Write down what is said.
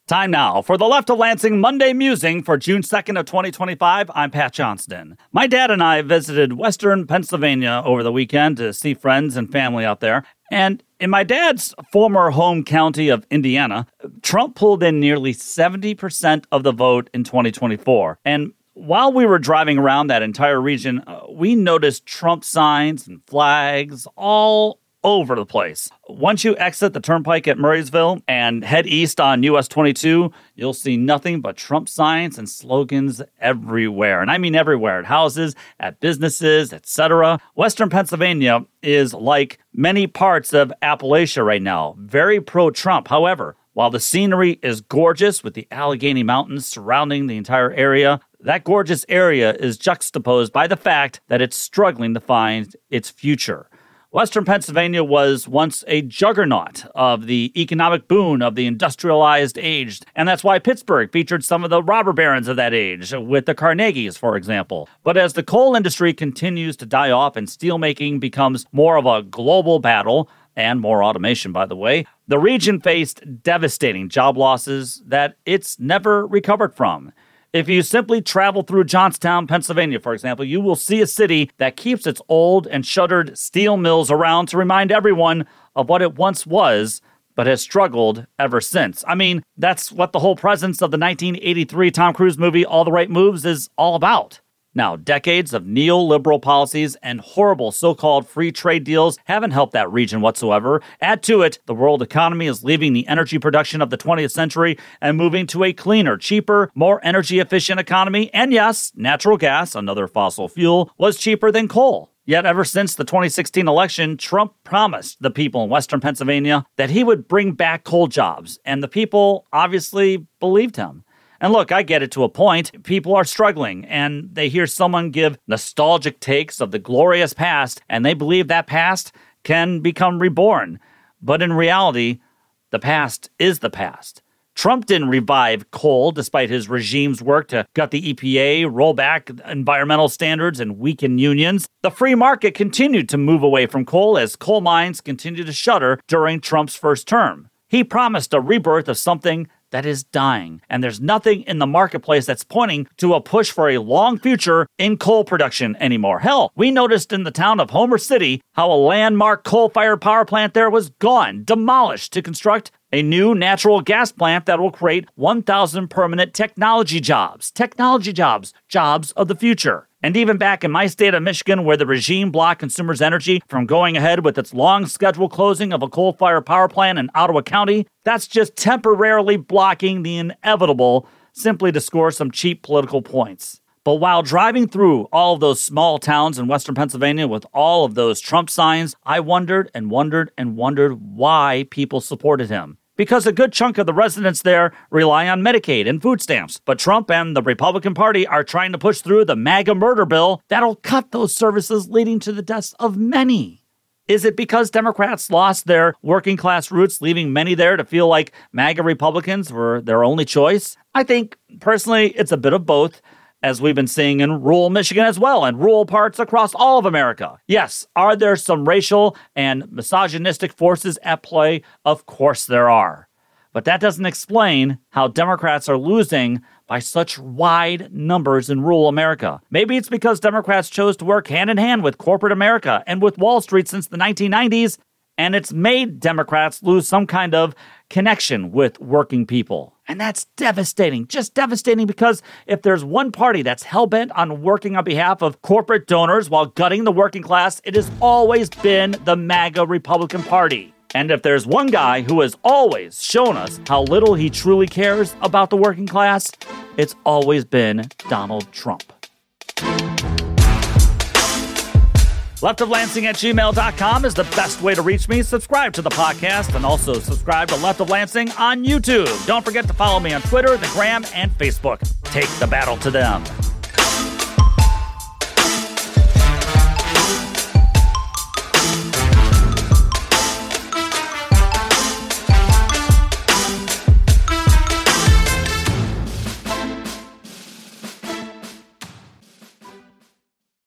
Time now for the Left of Lansing Monday Musing for June 2nd of 2025. I'm Pat Johnston. My dad and I visited Western Pennsylvania over the weekend to see friends and family out there. And in my dad's former home county of Indiana, Trump pulled in nearly 70% of the vote in 2024. And while we were driving around that entire region, we noticed Trump signs and flags all over the place. Once you exit the turnpike at Murraysville and head east on US 22, you'll see nothing but Trump signs and slogans everywhere. And I mean everywhere, at houses, at businesses, etc. Western Pennsylvania is like many parts of Appalachia right now, very pro-Trump. However, while the scenery is gorgeous with the Allegheny Mountains surrounding the entire area, that gorgeous area is juxtaposed by the fact that it's struggling to find its future. Western Pennsylvania was once a juggernaut of the economic boom of the industrialized age, and that's why Pittsburgh featured some of the robber barons of that age, with the Carnegies, for example. But as the coal industry continues to die off and steelmaking becomes more of a global battle, and more automation, by the way, the region faced devastating job losses that it's never recovered from. If you simply travel through Johnstown, Pennsylvania, for example, you will see a city that keeps its old and shuttered steel mills around to remind everyone of what it once was, but has struggled ever since. I mean, that's what the whole presence of the 1983 Tom Cruise movie All the Right Moves is all about. Now, decades of neoliberal policies and horrible so-called free trade deals haven't helped that region whatsoever. Add to it, the world economy is leaving the energy production of the 20th century and moving to a cleaner, cheaper, more energy-efficient economy. And yes, natural gas, another fossil fuel, was cheaper than coal. Yet ever since the 2016 election, Trump promised the people in Western Pennsylvania that he would bring back coal jobs, and the people obviously believed him. And look, I get it to a point. People are struggling, and they hear someone give nostalgic takes of the glorious past, and they believe that past can become reborn. But in reality, the past is the past. Trump didn't revive coal despite his regime's work to gut the EPA, roll back environmental standards, and weaken unions. The free market continued to move away from coal as coal mines continued to shutter during Trump's first term. He promised a rebirth of something that is dying, and there's nothing in the marketplace that's pointing to a push for a long future in coal production anymore. Hell, we noticed in the town of Homer City how a landmark coal-fired power plant there was gone, demolished to construct a new natural gas plant that will create 1,000 permanent technology jobs. Jobs of the future. And even back in my state of Michigan, where the regime blocked consumers' energy from going ahead with its long scheduled closing of a coal-fired power plant in Ottawa County, that's just temporarily blocking the inevitable simply to score some cheap political points. But while driving through all of those small towns in Western Pennsylvania with all of those Trump signs, I wondered why people supported him. Because a good chunk of the residents there rely on Medicaid and food stamps. But Trump and the Republican Party are trying to push through the MAGA murder bill that'll cut those services, leading to the deaths of many. Is it because Democrats lost their working class roots, leaving many there to feel like MAGA Republicans were their only choice? I think, personally, it's a bit of both, as we've been seeing in rural Michigan as well, and rural parts across all of America. Yes, are there some racial and misogynistic forces at play? Of course there are. But that doesn't explain how Democrats are losing by such wide numbers in rural America. Maybe it's because Democrats chose to work hand in hand with corporate America and with Wall Street since the 1990s, and it's made Democrats lose some kind of connection with working people. And that's devastating, just devastating, because if there's one party that's hell-bent on working on behalf of corporate donors while gutting the working class, it has always been the MAGA Republican Party. And if there's one guy who has always shown us how little he truly cares about the working class, it's always been Donald Trump. leftoflansing@gmail.com is the best way to reach me. Subscribe to the podcast and also subscribe to Left of Lansing on YouTube. Don't forget to follow me on Twitter, the Gram, and Facebook. Take the battle to them.